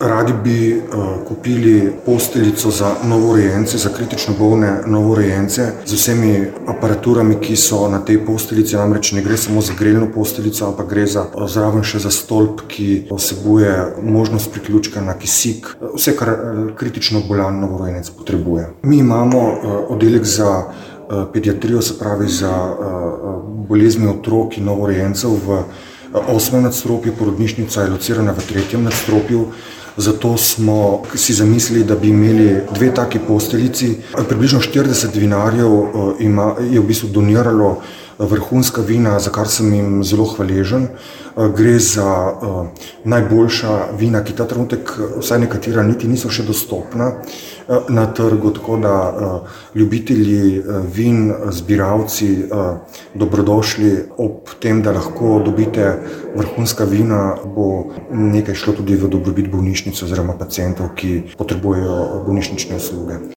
Radi bi kupili posteljico za novorojence, za kritično bolne novorojence, z vsemi aparaturami, ki so na tej posteljici, namreč ne gre samo za grelno posteljico, ampak gre zraven še za stolp, ki vsebuje možnost priključka na kisik, vse, kar kritično bolan novorojenec potrebuje. Mi imamo oddelek za pediatrijo, se pravi za bolezni otrok in novorojencev v 8. nadstropju, porodnišnica je locirana v 3. nadstropju, zato smo si zamislili, da bi imeli 2 taki posteljici. Približno 40 vinarjev je v bistvu doniralo vrhunska vina, za kar sem jim zelo hvaležen. Gre za najboljša vina, ki ta trenutek, vsaj nekatera, niti niso še dostopna na trgu, tako da ljubitelji vin, zbiralci, dobrodošli. Ob tem, da lahko dobite vrhunska vina, bo nekaj šlo tudi v dobrobit bolnišnice oziroma pacientov, ki potrebujejo bolnišnične usluge.